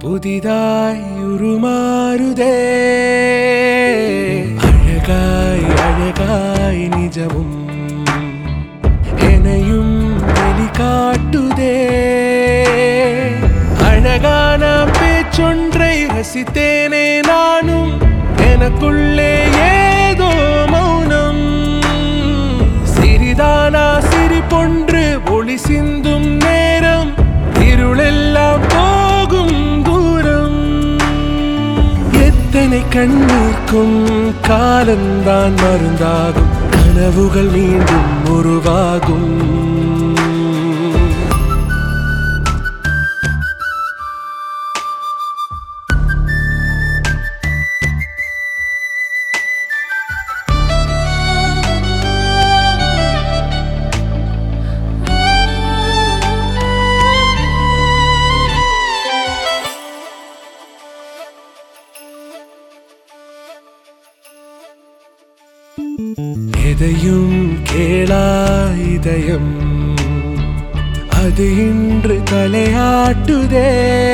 புதிதாய் உருமாறுதே அழகாய் அழகாய் நிஜமும் என்னையும் வெளிக்காட்டுதே அழகான பேச்சொன்றை ரசித்தேனே நானும் எனக்குள்ளே ஏதோ மௌனம் சிறிதானா சிரிப்பொன்று ஒளி சிந்தும் நேரம் இருளெல்லாம் போகும் தூரம் எத்தனை கண்ணீர்க்கும் காலந்தான் மருந்தாகும் கனவுகள் மீண்டும் உருவாகும் எதையும் கேளா இதயம் அது இன்று தலையாட்டுதே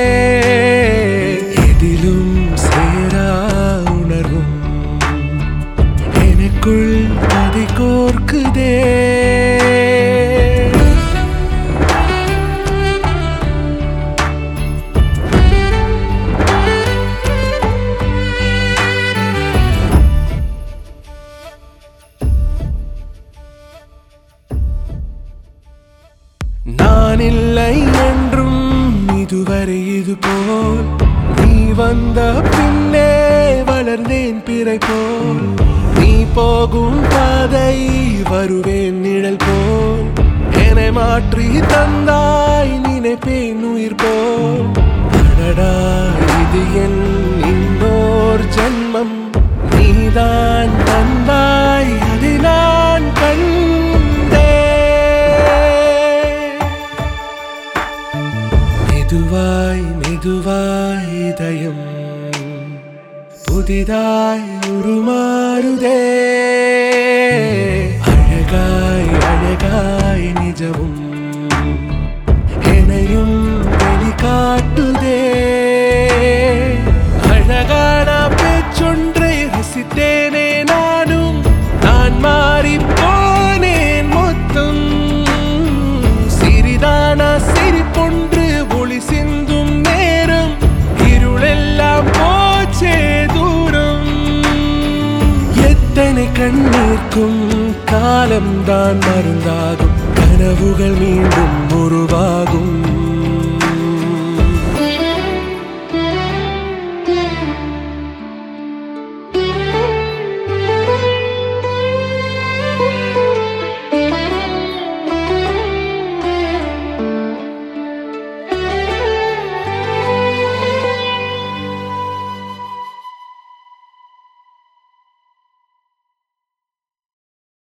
எதிலும் சேரா உணர்வும் எனக்குள் அதை கோர்க்குதே நான் இல்லை என்றும் இதுவரை இதுபோல் நீ வந்த பின்னே வளர்ந்தேன் பிறை போல் நீ போகும் பாதை வருவேன் நிழல் போல் என்னை மாற்றி தந்தாய் நினைப்பேன் உயிர் போல் அடடா இது என் இன்னோர் ஜன்மம் நீதான் தந்தாய் அதை நான் மெதுவாய் மெதுவாய் இதயம் புதிதாய் உருமாறுதே அழகாய் அழகாய் நிஜமும் என்னையும் வெளிக்காட்டுதே அழகான பேச்சொன்றை ரசித்தேனே நானும் நான் மாறி போனேன் மொத்தம் சிறிதான சிரிப்பொன்று ஒளி சிந்தும் நேரம் இருளெல்லாம் போச்சே தூரம் எத்தனை கண்ணீர்க்கும் காலம்தான் மருந்தாகும் கனவுகள் மீண்டும் உருவாகும்